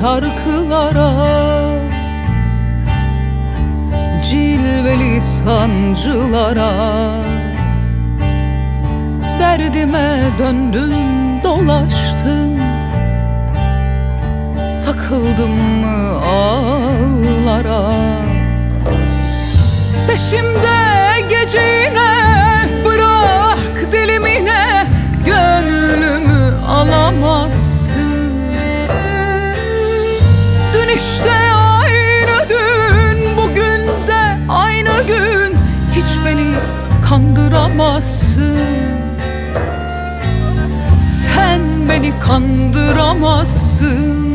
şarkılara, cilveli sancılara. Derdime döndüm dolaştım, takıldım mı ağlara. Peşimde gecine bırak dilimine, gönlümü alamazsın. Dün işte aynı dün, bugün de aynı gün. Hiç beni kandıramazsın. Sen beni kandıramazsın.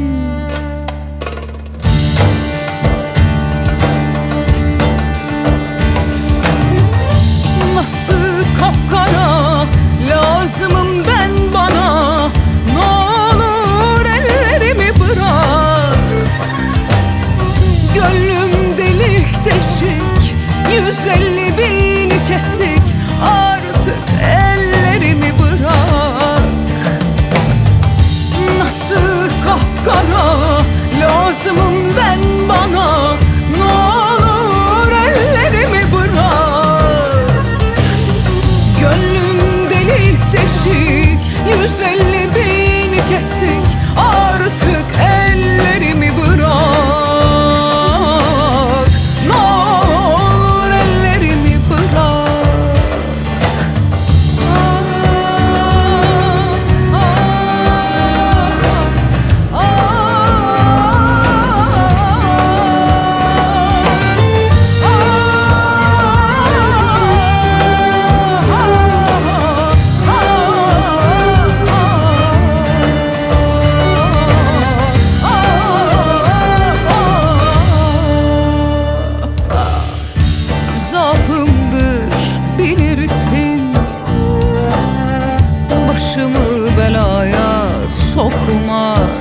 Nasıl kapkara lazımım ben bana, ne olur ellerimi bırak. Gönlüm delik deşik, 150 bin kesik, artık ellerimi bırak. Nasıl kapkara lazımım ben bana, ne olur ellerimi bırak. Gönlüm delik deşik, 150 bin kesik, artık ellerimi bırak. Ne olur ellerimi bırak. Zaafımdır bilirsin, başımı belaya sokmak.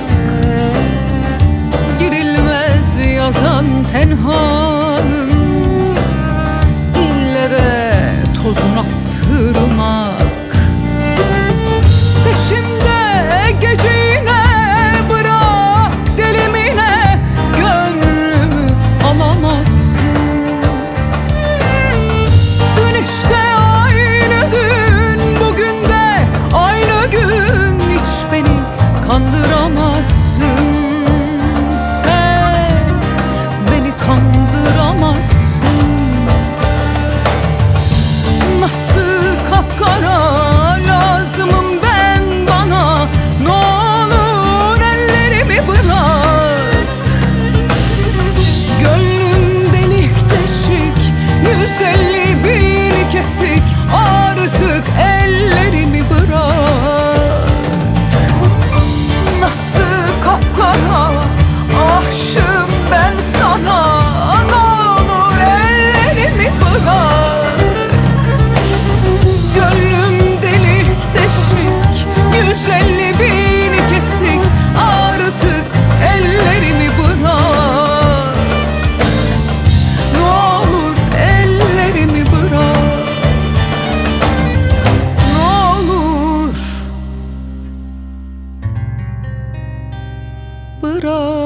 Girilmez yazan tenhanın, ille de tozun attırmak. Peşimde gecine bırak dilimine, gönlümü alamazsın. Dün işte aynı dün, bugün de aynı gün. Hiç beni kandıramazsın. Sen beni kandıramazsın. Nasıl kapkara lazımım ben bana, ne olur ellerimi bırak. Gönlüm delik deşik, 150 bin kesik, artık ellerimi bırak. Nasıl kapkara aşığım ben sana, ne olur ellerimi bırak. Gönlüm delik deşik, 150 bin kesik, artık ellerimi bırak. Ne olur ellerimi bırak. Ne olur bırak.